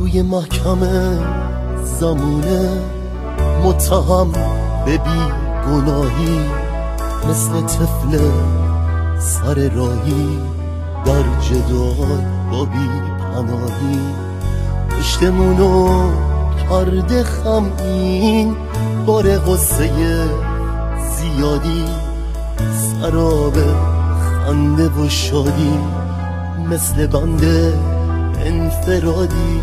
توی محکمه زمونه متهم به بیگناهی، مثل طفل سر راهی در جدال با بی پناهی. پشتمونو کرده خمین بار غصه زیادی، سراب خنده و شادی مثل بنده انفرادی،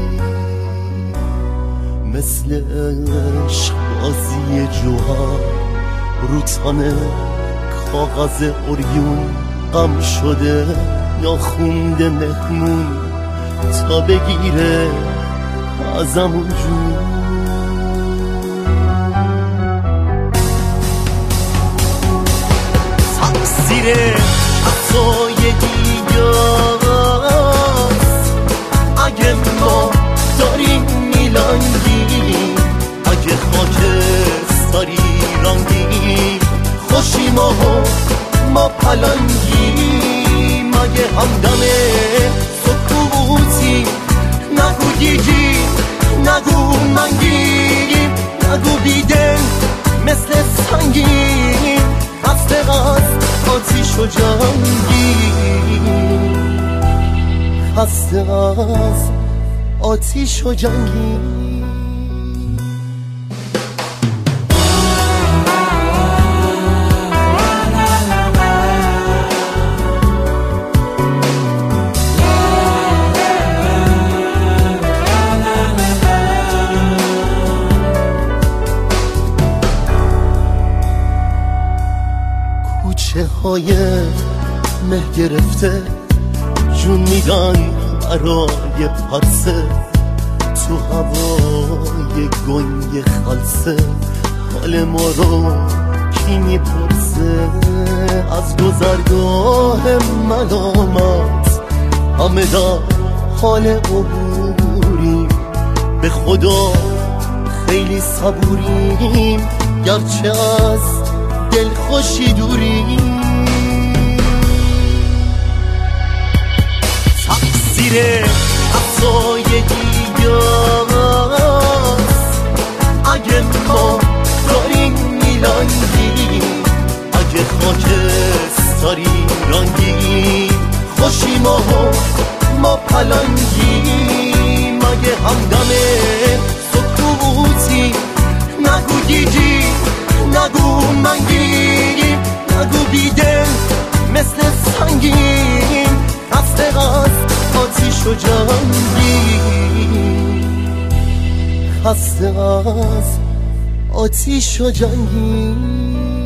مثل عشق بازی جوهر رو تن کاغذ اوریون غم شده ناخونده مهمون تا بگیره ازمون جون. تقصیر کسای دیگرست اگه ما داریم میلنگیم، اگه خاکستری رنگیم، خوشیم و ما پلنگیم. اگه همدم سکوتی نگو گیجیم، نگو منگیم، نگو بیدن مثل سنگیم، خسته از آتیش و جنگیم، خسته از آتیش و جنگیم. کوچه های مه گرفته جون میدن برای پرسه، تو هوای گنگ خلصه حال ما رو کی میپرسه؟ از گذرگاه ملامت همه در حال عبوریم، به خدا خیلی صبوریم گرچه از دل خوشی دوریم. تقصیر کسای دیگرست اگه ما داریم میلنگیم، اگه خاکستری رنگیم، خوشیم و ما پلنگیم. اگه همدم سکوتی نگو گیجی، نگو منگیم، نگو بیدن مثل سنگیم، خسته از آتیش و جنگیم، خسته از آتیش و جنگیم.